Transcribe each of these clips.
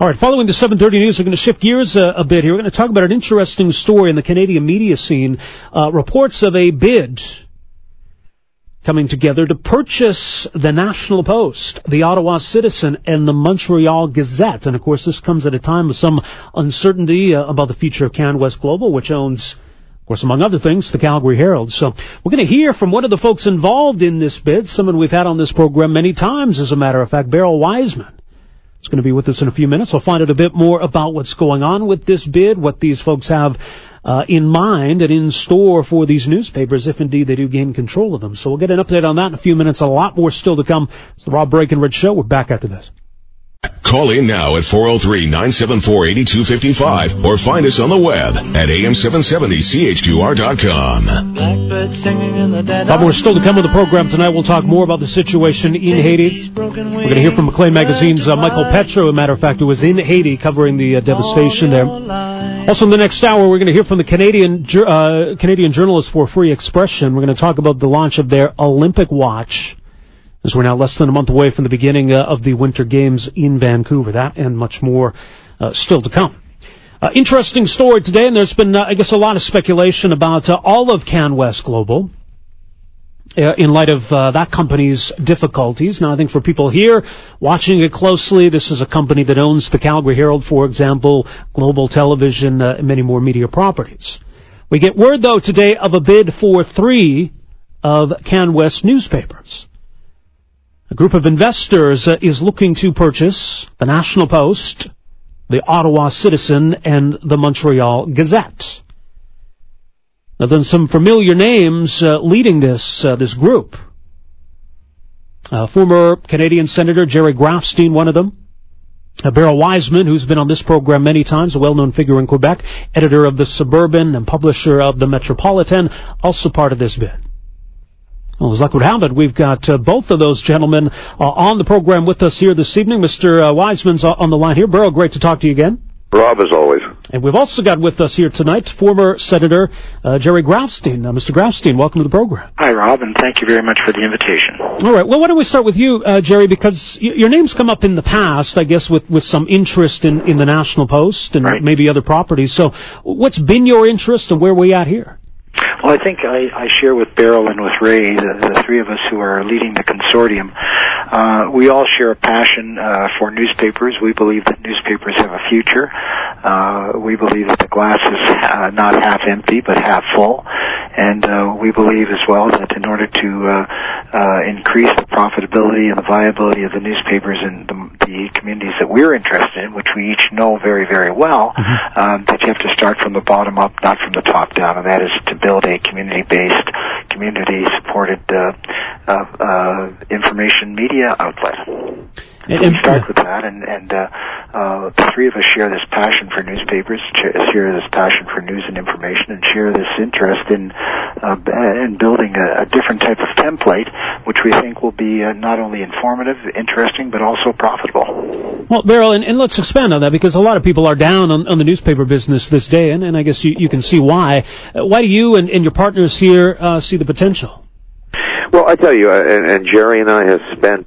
All right, following the 7:30 news, we're going to shift gears a bit here. We're going to talk about an interesting story in the Canadian media scene. Reports of a bid coming together to purchase the National Post, the Ottawa Citizen, and the Montreal Gazette. And, of course, this comes at a time of some uncertainty about the future of CanWest Global, which owns, of course, among other things, the Calgary Herald. So we're going to hear from one of the folks involved in this bid, someone we've had on this program many times, as a matter of fact, Beryl Wiseman. It's going to be with us in a few minutes. We'll find out a bit more about what's going on with this bid, what these folks have in mind and in store for these newspapers, if indeed they do gain control of them. So we'll get an update on that in a few minutes. A lot more still to come. It's the Rob Breckenridge Show. We're back after this. Call in now at 403-974-8255 or find us on the web at am770chqr.com. But we're still to come with the program tonight. We'll talk more about the situation in Haiti. We're going to hear from Maclean Magazine's Michael Petro, a matter of fact, who was in Haiti covering the devastation there. Also in the next hour, we're going to hear from the Canadian Journalists for Free Expression. We're going to talk about the launch of their Olympic Watch, as we're now less than a month away from the beginning of the Winter Games in Vancouver. That and much more still to come. Interesting story today, and there's been, I guess, a lot of speculation about all of CanWest Global in light of that company's difficulties. Now, I think for people here watching it closely, this is a company that owns the Calgary Herald, for example, Global Television, and many more media properties. We get word, though, today of a bid for 3 of CanWest newspapers. A group of investors is looking to purchase the National Post, the Ottawa Citizen, and the Montreal Gazette. Now, then some familiar names leading this group. Former Canadian Senator Jerry Grafstein, one of them. Beryl Wiseman, who's been on this program many times, a well-known figure in Quebec, editor of the Suburban and publisher of the Metropolitan, also part of this bid. Well, as luck would have it, we've got both of those gentlemen on the program with us here this evening. Mr. Wiseman's on the line here. Beryl, great to talk to you again. Rob, as always. And we've also got with us here tonight former Senator Jerry Grafstein. Mr. Grafstein, welcome to the program. Hi, Rob, and thank you very much for the invitation. All right. Well, why don't we start with you, Jerry, because your name's come up in the past, I guess, with some interest in the National Post and maybe other properties. So what's been your interest and where are we at here? Well, I think I share with Beryl and with Ray, the three of us who are leading the consortium. We all share a passion for newspapers. We believe that newspapers have a future. We believe that the glass is not half empty, but half full. And we believe as well that in order to increase the profitability and the viability of the newspapers in the communities that we're interested in, which we each know very, very well, that you have to start from the bottom up, not from the top down, and that is to build a community-based, community-supported information media outlet. So we start with that, and the three of us share this passion for newspapers, share this passion for news and information, and share this interest in building a different type of template, which we think will be not only informative, interesting, but also profitable. Well, Beryl, and let's expand on that, because a lot of people are down on the newspaper business this day, and I guess you can see why. Why do you and your partners here see the potential? Well, I tell you, and Jerry and I have spent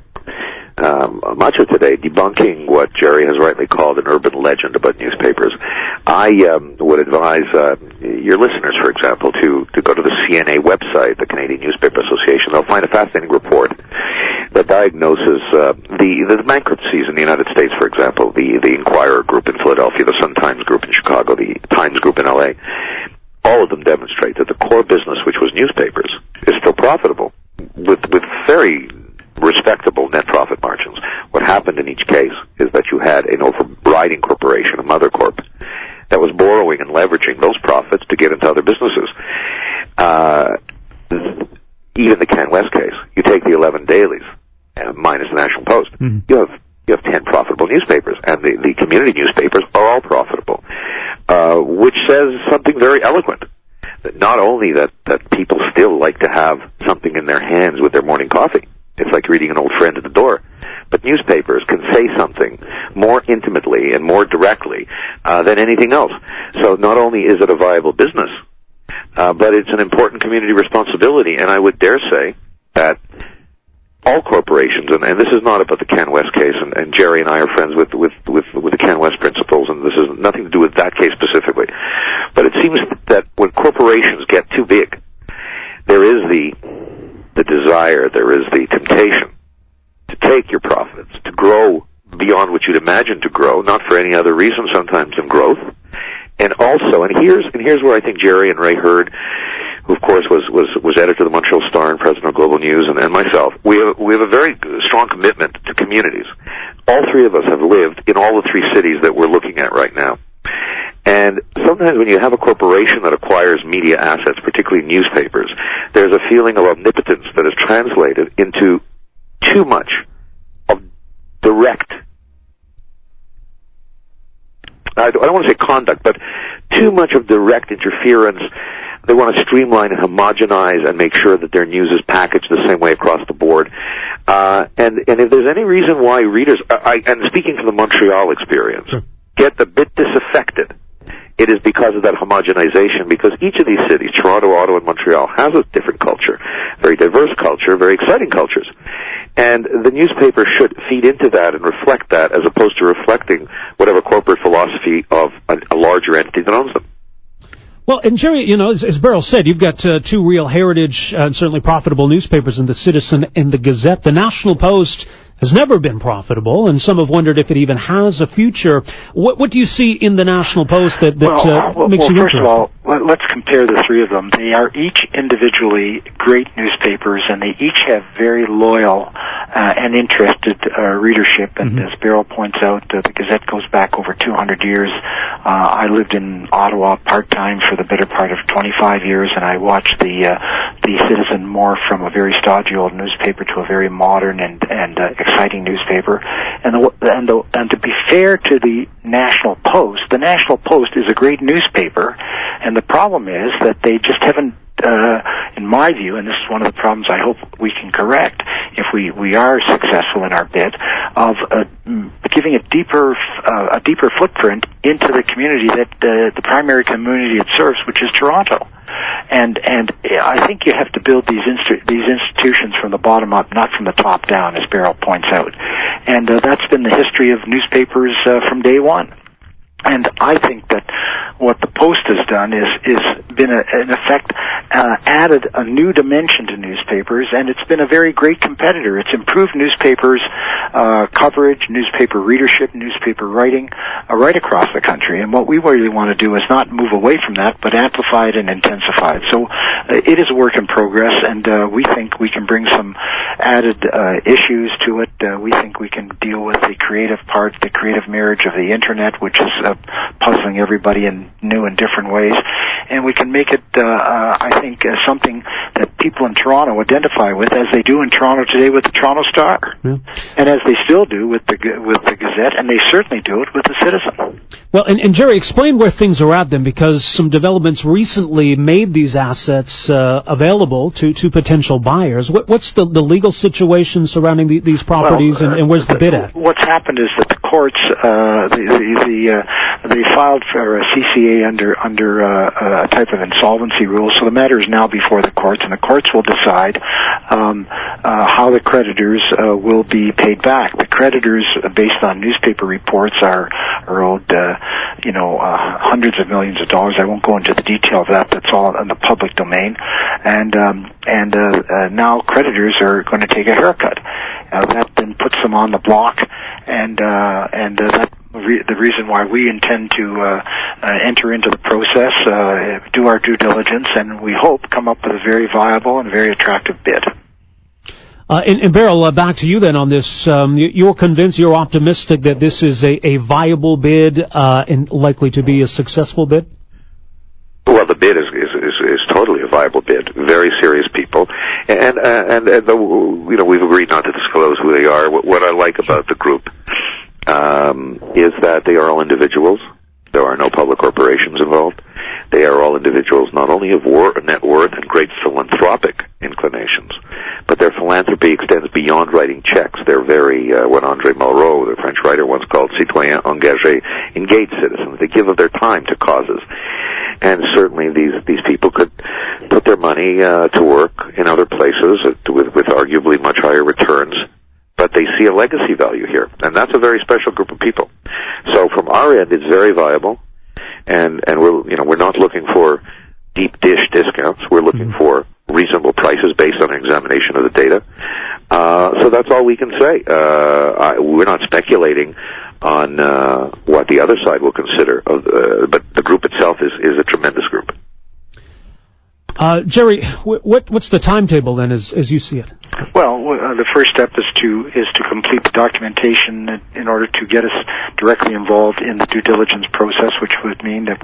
much of today debunking what Jerry has rightly called an urban legend about newspapers. I would advise your listeners, for example, to go to the CNA website, the Canadian Newspaper Association. They'll find a fascinating report that diagnoses the bankruptcies in the United States, for example, the Inquirer Group in Philadelphia, the Sun-Times Group in Chicago, the Times Group in L.A. All of them demonstrate that the core business, which was newspapers, is still profitable with very respectable net profit margins. What happened in each case is that you had an overriding corporation, a mother corp, that was borrowing and leveraging those profits to get into other businesses. Even the CanWest case, you take the 11 dailies, minus the National Post, you have 10 profitable newspapers, and the community newspapers are all profitable, which says something very eloquent. That not only that people still like to have something in their hands with their morning coffee, it's like reading an old friend at the door, but newspapers can say something more intimately and more directly than anything else. So not only is it a viable business, but it's an important community responsibility, and I would dare say that all corporations, and this is not about the CanWest case, and Jerry and I are friends with McCann-West principles, and this has nothing to do with that case specifically, but it seems that when corporations get too big, there is the desire, there is the temptation to take your profits, to grow beyond what you'd imagine to grow, not for any other reason sometimes than growth. And also, and here's where I think Jerry and Ray Hurd, who of course was editor of the Montreal Star and president of Global News, and myself, we have a very strong commitment to communities. All three of us have lived in all the three cities that we're looking at right now. And sometimes when you have a corporation that acquires media assets, particularly newspapers, there's a feeling of omnipotence that is translated into too much of direct, I don't want to say conduct, but too much of direct interference. They want to streamline and homogenize and make sure that their news is packaged the same way across the board. And if there's any reason why readers, and speaking from the Montreal experience, sure, get a bit disaffected, it is because of that homogenization, because each of these cities, Toronto, Ottawa, and Montreal, has a different culture, very diverse culture, very exciting cultures. And the newspaper should feed into that and reflect that, as opposed to reflecting whatever corporate philosophy of a larger entity that owns them. Well, and Jerry, as Beryl said, you've got two real heritage and certainly profitable newspapers in the Citizen and the Gazette. The National Post has never been profitable, and some have wondered if it even has a future. What do you see in the National Post that makes you interested? First of all, let's compare the three of them. They are each individually great newspapers, and they each have very loyal and interested readership. And as Beryl points out, the Gazette goes back over 200 years. I lived in Ottawa part-time for the better part of 25 years, and I watched the Citizen morph from a very stodgy old newspaper to a very modern and exciting newspaper. And to be fair to the National Post is a great newspaper, and the problem is that they just haven't, in my view, and this is one of the problems I hope we can correct if we are successful in our bid, of giving a deeper footprint into the community that the primary community it serves, which is Toronto. And I think you have to build these institutions from the bottom up, not from the top down, as Beryl points out. And that's been the history of newspapers from day one. And I think that what the Post has done is been, in effect, added a new dimension to newspapers, and it's been a very great competitor. It's improved newspapers' coverage, newspaper readership, newspaper writing right across the country. And what we really want to do is not move away from that, but amplify it and intensify it. So it is a work in progress, and we think we can bring some added issues to it. We think we can deal with the creative part, the creative marriage of the Internet, which is puzzling everybody in new and different ways, and we can make it, I think, something that people in Toronto identify with, as they do in Toronto today with the Toronto Star, and as they still do with the Gazette, and they certainly do it with the Citizen. Well, and Jerry, explain where things are at then, because some developments recently made these assets available to potential buyers. What's the legal situation surrounding these properties, and where's the bid at? What's happened is that the courts, they filed for a CCA under a type of insolvency rule, so the matter is now before the courts, and the courts will decide how the creditors will be paid back. The creditors, based on newspaper reports, are owed hundreds of millions of dollars. I won't go into the detail of that. That's all in the public domain. And now creditors are going to take a haircut. That then puts them on the block, and that's the reason why we intend to enter into the process, do our due diligence, and we hope come up with a very viable and very attractive bid. And Beryl, back to you then on this. You're convinced, you're optimistic that this is a viable bid and likely to be a successful bid? Well, the bid is totally a viable bid. Very serious people, and we've agreed not to disclose who they are. What I like about the group is that they are all individuals. There are no public corporations involved. They are all individuals, not only of net worth and great philanthropic inclinations, but their philanthropy extends beyond writing checks. They're very, what André Malraux, the French writer, once called citoyens engagés, engaged citizens. They give of their time to causes. And certainly these people could put their money to work in other places with arguably much higher returns, but they see a legacy value here, and that's a very special group of people. So our end, it's very viable, and we're not looking for deep dish discounts. We're looking for reasonable prices based on an examination of the data. So that's all we can say. We're not speculating on what the other side will consider, but the group itself is a tremendous group. Jerry, what's the timetable then, as you see it? Well, the first step is to complete the documentation in order to get us directly involved in the due diligence process, which would mean that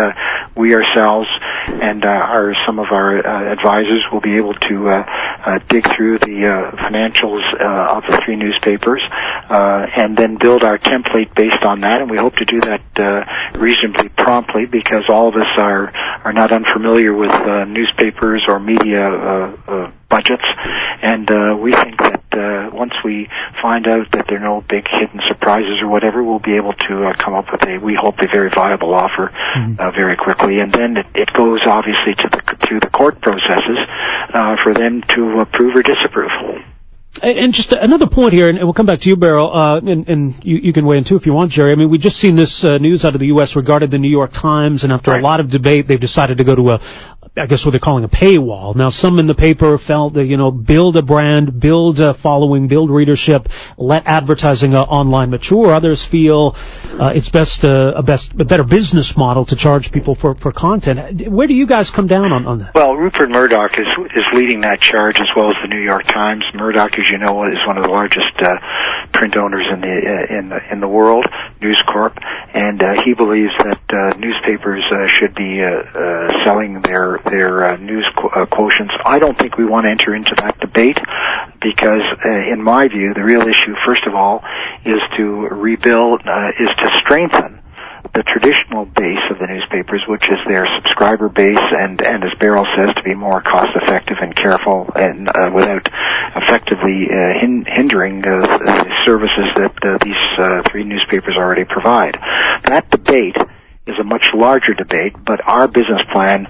we ourselves and some of our advisors will be able to dig through the financials of the three newspapers and then build our template based on that. And we hope to do that reasonably promptly, because all of us are not unfamiliar with newspapers or media budgets, and we think that once we find out that there are no big hidden surprises or whatever, we'll be able to come up with we hope, a very viable offer very quickly. And then it goes obviously through the court processes for them to approve or disapprove. And just another point here, and we'll come back to you, Beryl, and you can weigh in too if you want, Jerry. I mean, we've just seen this news out of the U.S. regarding the New York Times, and after a lot of debate, they've decided to go to I guess what they're calling a paywall. Now, some in the paper felt that, build a brand, build a following, build readership, let advertising online mature. Others feel it's best a better business model to charge people for content. Where do you guys come down on that? Well, Rupert Murdoch is leading that charge, as well as the New York Times. Murdoch, as you know, is one of the largest print owners in the world, News Corp, and he believes that newspapers should be selling their news quotients. I don't think we want to enter into that debate, because in my view, the real issue, first of all, is to rebuild, is to strengthen the traditional base of the newspapers, which is their subscriber base, and as Beryl says, to be more cost effective and careful, and without effectively hindering the services that these three newspapers already provide. That debate is a much larger debate, but our business plan,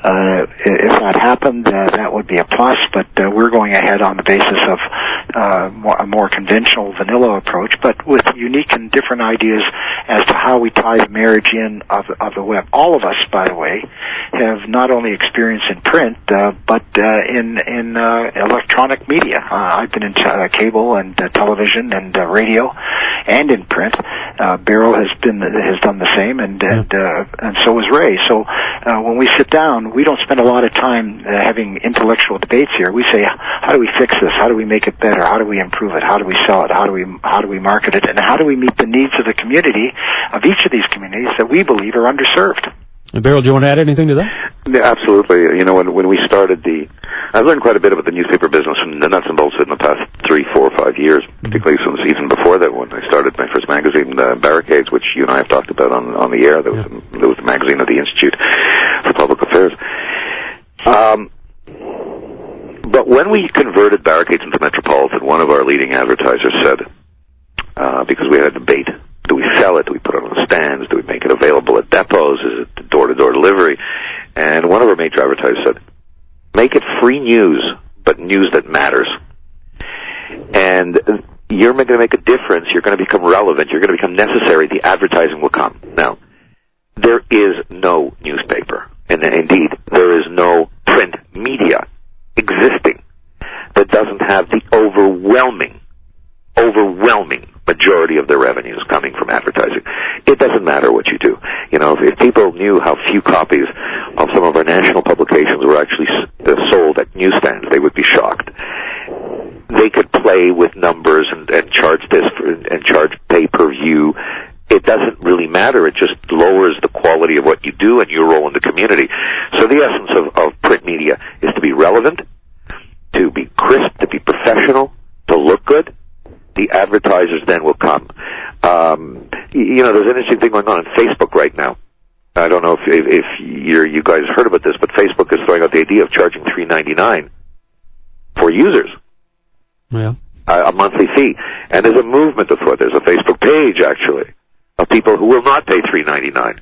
if that happened, that would be a plus, but we're going ahead on the basis of a more conventional vanilla approach, but with unique and different ideas as to how we tie the marriage in of the web. All of us, by the way, have not only experience in print, but in electronic media. I've been in cable and television and radio and in print. Beryl has done the same, and so has Ray. So when we sit down, we don't spend a lot of time having intellectual debates here. We say, how do we fix this? How do we make it better? How do we improve it? How do we sell it? How do we market it? And how do we meet the needs of the community, of each of these communities that we believe are underserved? And Beryl, do you want to add anything to that? Yeah, absolutely. When we started I've learned quite a bit about the newspaper business from the nuts and bolts in the past 3, 4, 5 years, particularly since even before that, when I started my first magazine, Barricades, which you and I have talked about on the air. There was a magazine of the Institute for Public Affairs. But when we converted Barricades into Metropolitan, one of our leading advertisers said, because we had a debate, do we sell it? Do we put it on the stands? Do we make it available at depots? Is it door-to-door delivery? And one of our major advertisers said, make it free news, but news that matters. And you're going to make a difference. You're going to become relevant. You're going to become necessary. The advertising will come. Now, there is no newspaper, and indeed, there is no print media existing that doesn't have the overwhelming majority of their revenues coming from advertising. It doesn't matter what you do. If people knew how few copies of some of our national publications were actually sold at newsstands, they would be shocked. They could play with numbers and charge this and charge pay-per-view. It doesn't really matter. It just lowers the quality of what you do and your role in the community. So the essence of print media is to be relevant, to be crisp, to be professional, to look good. The advertisers then will come. There's an interesting thing going on Facebook right now. I don't know if you guys heard about this, but Facebook is throwing out the idea of charging $3.99 for users. Yeah. A monthly fee. And there's a movement afoot. There's a Facebook page, actually, of people who will not pay $3.99.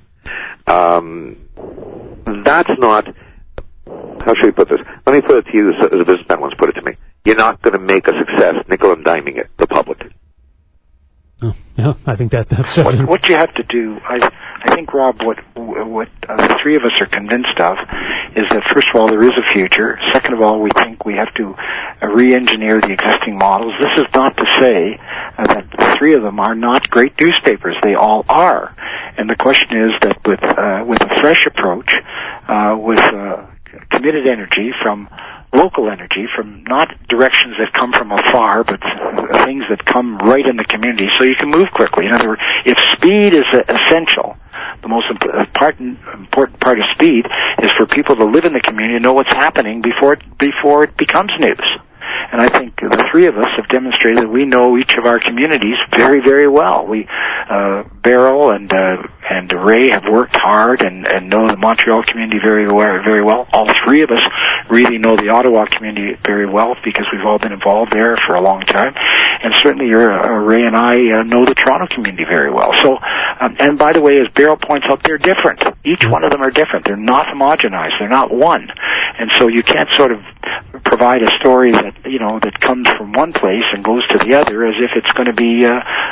That's not, how should we put this? Let me put it to you as a businessman once put it to me. You're not going to make a success nickel and diming it, the public. Oh, yeah, I think that says it. What you have to do, I think, Rob, what the three of us are convinced of is that, first of all, there is a future. Second of all, we think we have to re-engineer the existing models. This is not to say that the three of them are not great newspapers. They all are. And the question is that with a fresh approach, with committed energy from local energy, from not directions that come from afar, but things that come right in the community, so you can move quickly. In other words, if speed is essential, the most important part of speed is for people to live in the community and know what's happening before it becomes news. And I think the three of us have demonstrated that we know each of our communities very, very well. Beryl and Ray have worked hard and know the Montreal community very well. All three of us really know the Ottawa community very well because we've all been involved there for a long time. And certainly Ray and I know the Toronto community very well. So, and by the way, as Beryl points out, they're different. Each one of them are different. They're not homogenized. They're not one. And so you can't sort of provide a story that comes from one place and goes to the other as if it's going to be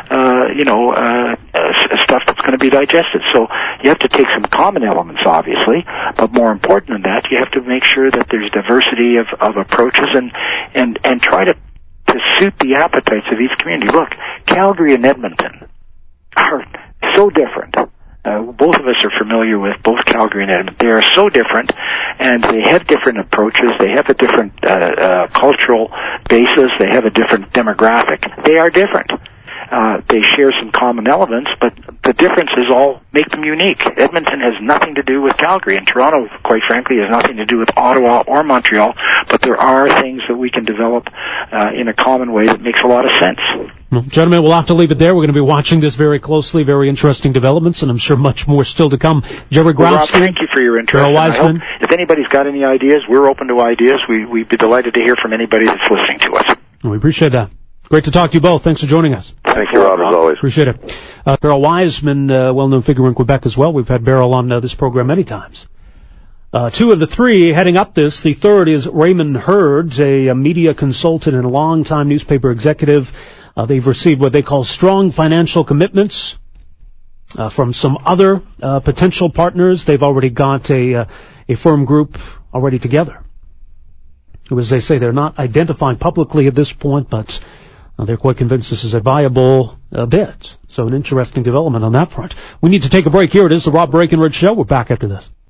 stuff that's going to be digested. So you have to take some common elements, obviously, but more important than that, you have to make sure that there's diversity of approaches and try to suit the appetites of each community. Look, Calgary and Edmonton are so different. Both of us are familiar with both Calgary and Edmonton. They are so different, and they have different approaches. They have a different cultural basis. They have a different demographic. They are different. They share some common elements, but the differences all make them unique. Edmonton has nothing to do with Calgary, and Toronto, quite frankly, has nothing to do with Ottawa or Montreal, but there are things that we can develop in a common way that makes a lot of sense. Well, gentlemen, we'll have to leave it there. We're going to be watching this very closely, very interesting developments, and I'm sure much more still to come. Jerry Graustein. Rob, thank you for your interest. Beryl Wiseman. If anybody's got any ideas, we're open to ideas. We'd be delighted to hear from anybody that's listening to us. We appreciate that. Great to talk to you both. Thanks for joining us. Thank you, Rob, as always. Appreciate it. Beryl Wiseman, well-known figure in Quebec as well. We've had Beryl on this program many times. Two of the three heading up this. The third is Raymond Herds, a media consultant and a longtime newspaper executive. They've received what they call strong financial commitments from some other potential partners. They've already got a firm group already together. As they say, they're not identifying publicly at this point, but they're quite convinced this is a viable bid. So an interesting development on that front. We need to take a break here. It is the Rob Breckenridge Show. We're back after this.